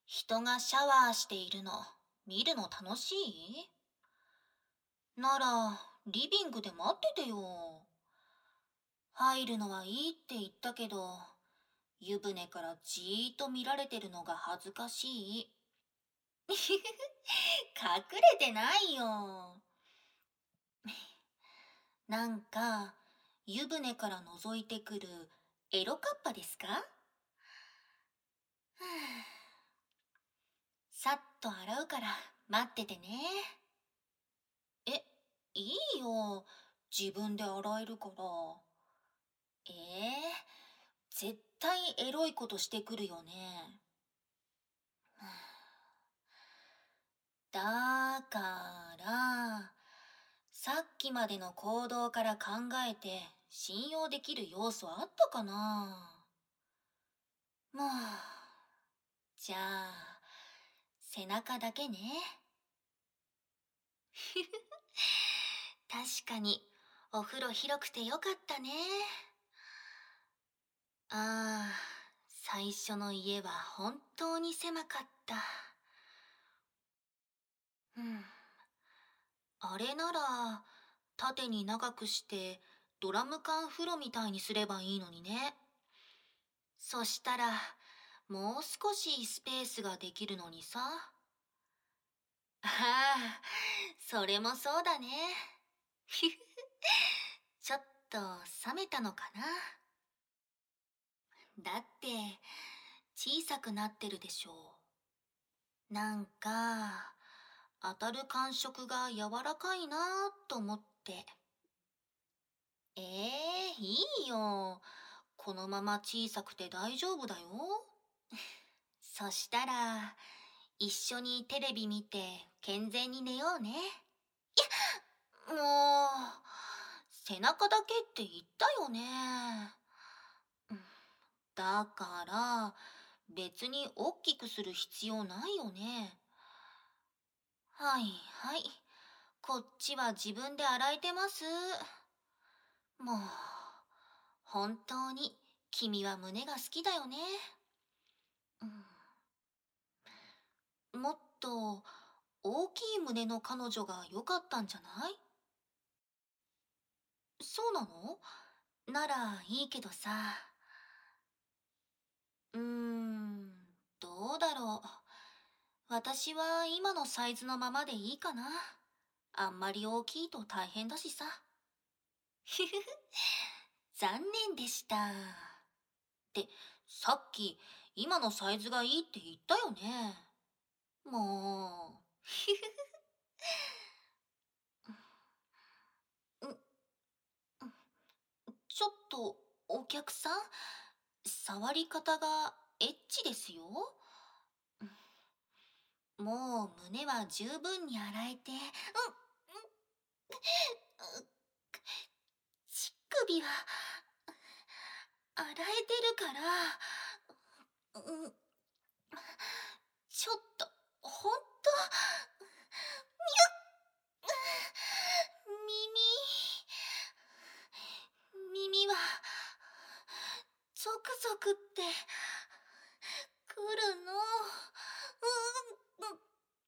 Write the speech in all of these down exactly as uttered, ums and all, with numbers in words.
人がシャワーしているの、見るの楽しい？なら、リビングで待っててよ。入るのはいいって言ったけど、湯船からじーっと見られてるのが恥ずかしい。隠れてないよ。なんか、湯船から覗いてくるエロカッパですか？はあ、さっと洗うから待っててね。え、いいよ。自分で洗えるから。ええ、絶対エロいことしてくるよね。はあ、だから、さっきまでの行動から考えて信用できる要素あったかな？もう、じゃあ、背中だけね。確かに、お風呂広くてよかったね。ああ、最初の家は本当に狭かった。うん。あれなら、縦に長くしてドラム缶風呂みたいにすればいいのにね。そしたら、もう少しスペースができるのにさ。ああ、それもそうだね。ちょっと冷めたのかな。だって、小さくなってるでしょう。なんか、当たる感触が柔らかいなと思って。ええ、いいよ。このまま小さくて大丈夫だよ。そしたら、一緒にテレビ見て健全に寝ようね。もう、背中だけって言ったよね。うん、だから、別に大きくする必要ないよね。はいはい。こっちは自分で洗えてます。もう、本当に君は胸が好きだよね。うん、もっと大きい胸の彼女が良かったんじゃない？そうなの？ならいいけどさ。うーん、どうだろう。私は今のサイズのままでいいかな。あんまり大きいと大変だしさ。ふふふ、残念でした。って、さっき今のサイズがいいって言ったよね。もう、ふふふ、ん、ちょっとお客さん、触り方がエッチですよ。もう胸は十分に洗えて、うん、うん、乳首は洗えてるから、うん、ちょっと、ほんと、耳、耳は、ゾクゾクってくるの。うん、うん、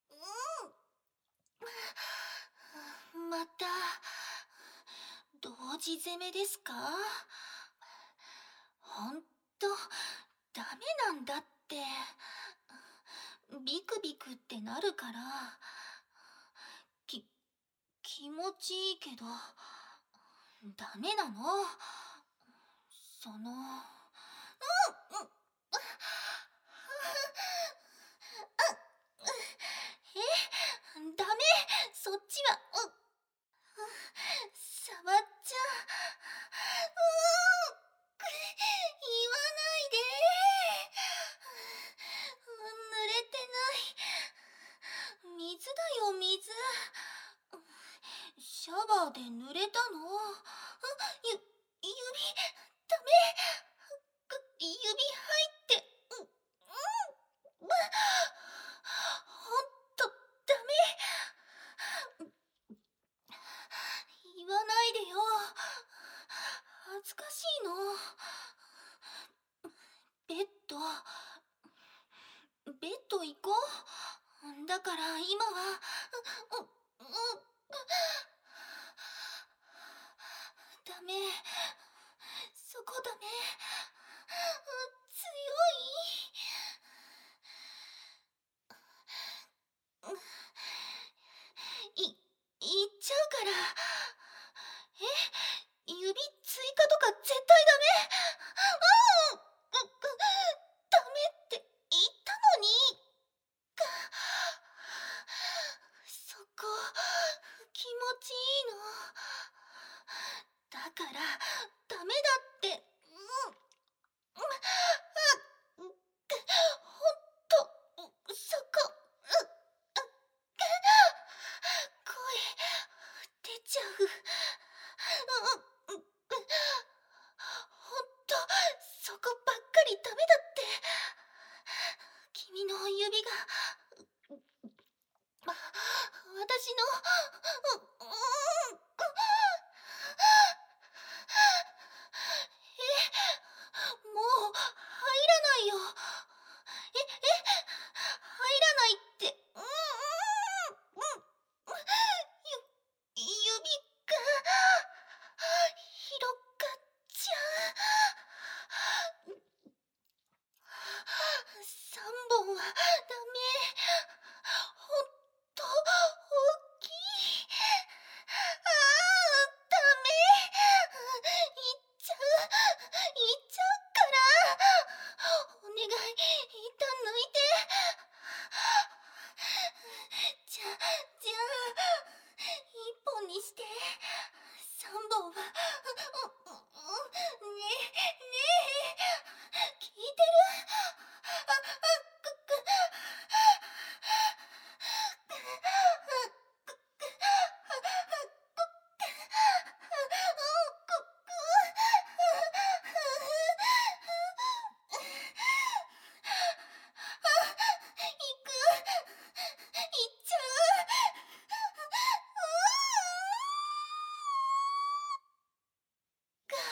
うん。また、同時攻めですか？ほんと、ダメなんだって。ビクビクってなるから、き、気持ちいいけど、ダメなの。その、うん、うん、え、ダメ、そっちは、うん、触っちゃ、うーん、言わないで。濡れてない。水だよ、水。シャワーで濡れたの？ゆ、指、ダメ。く指入って、う、うん、ほんと、ダメ。言わないでよ。恥ずかしいの。ベッド、ベッド行だから今は、う、う、う、ダメ。そこダメ。強い。い、言っちゃうから。え、指追加とか絶対ダメ。うん、う、う、ダメって言ったのに。か、そこ、気持ちいいの。だから、ダメだって。うん、うん、うん、ほんと、そこ、う、う、声、出ちゃう。うん、うん、ほんと、そこばっかりダメだって。君の指が、あ、私の、う、うん、え、もう、入らないよ。え、え、入らないって、うん、うん、うん、ゆ、指が、広がっちゃう。三本はダメ。ほんと、大きい。ああ、ダメ。いっちゃう、いっちゃうから。お願い、一旦抜いて。じゃ、じゃあ、一本にして。三本は、う、う、う、ね、ねえ、聞いてる？あ、あ、く、く、行く、行っちゃう。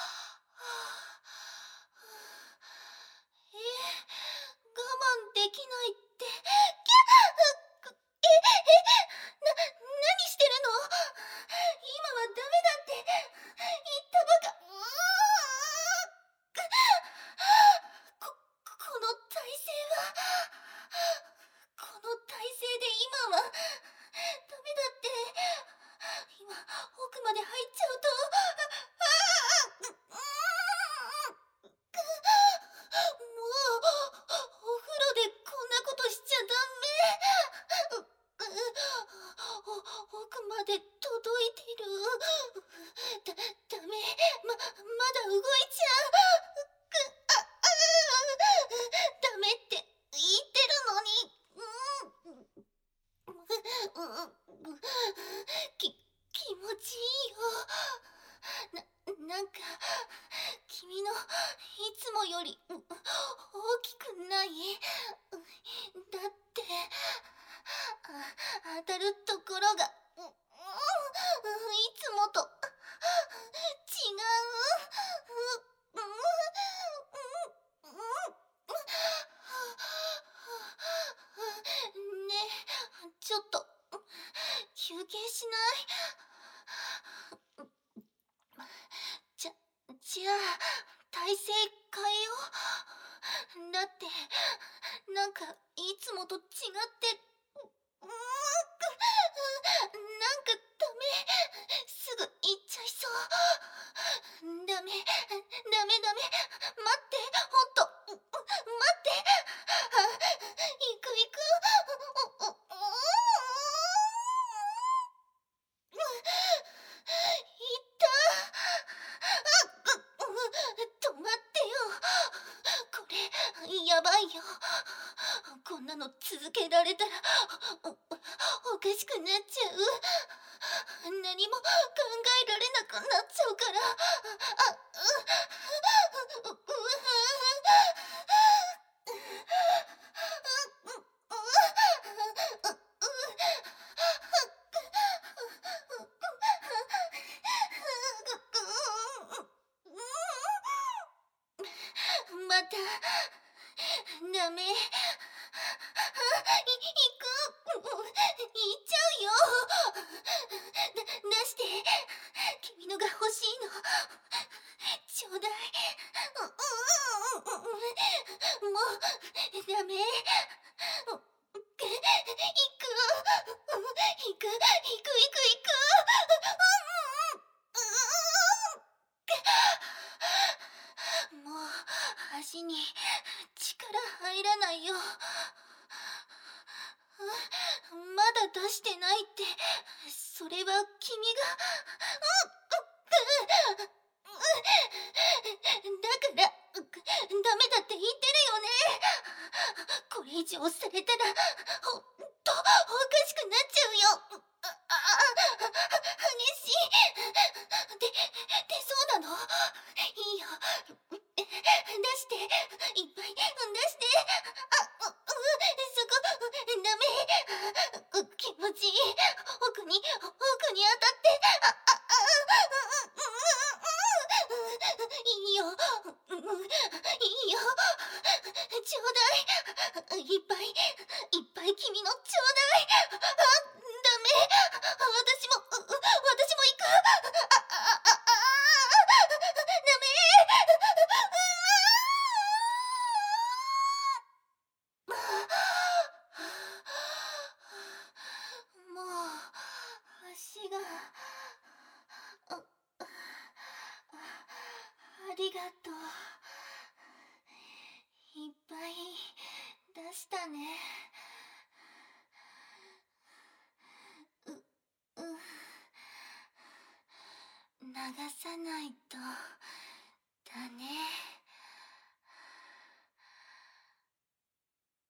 え、我慢できないって。キャッ、え、え、な、何してるの？今はダメだって言ったばか。うーこ、この体勢は、この体勢で今はダメだって。今、奥まで入っちゃうと、ああ、う、うーん、もう、お風呂でこんなことしちゃダメ。う、う、お、奥まで届いてる。だ、ダメ。ま、まだ動いちゃう。く、あ、あー、ダメって言ってるのに。うん、うん、き、気持ちいいよ。な、なんか、君のいつもより、う、大きくない？だって、あ、当たるところが、う、うん、いつもと違う。う、うん、うん、うん、ねえ、ちょっと、休憩しない？じゃ、じゃあ、体勢変えよう。だって、なんか、いつもと違って、う、うーん、なんかダメ。すぐ行っちゃいそう。ダメ、ダメダメ。待って、ほんと、う、う、待って。あ、行く行く。う、う、う、うーん。いった。う、う、止まってよ。これ、やばいよ。こんなの続けられたら、お、おかしくなっちゃう。何も考えられなくなっちゃうから。あ、う、う、う、また、ダメ。あ、い、行く。 っちゃうよ。だ、出して。君のが欲しいの。ちょうだい。もう、ダメ。行く。行く、行く、行く、行く。もう、足に力入らないよ。まだ出してないって、それは君が。だから、ダメだって言ってるよね。これ以上されたら、ほんと、おかしくなっちゃうよ。あ、あ、激しい。で、で、そうなの？いいよ。出して。いっぱい出して。あ、う、う、そこ、ダメ。う、気持ちいい。奥に、奥に当たって。あ、あ、いいよ。いいよ。ちょうだい。いっぱい、いっぱい君のちょうだい。あ、ダメ。私も、私も行く。あ、あ、あ、あ、ダメ。もう、足が、あ、ありがとう。いっぱい出したね。う、う、流さないと。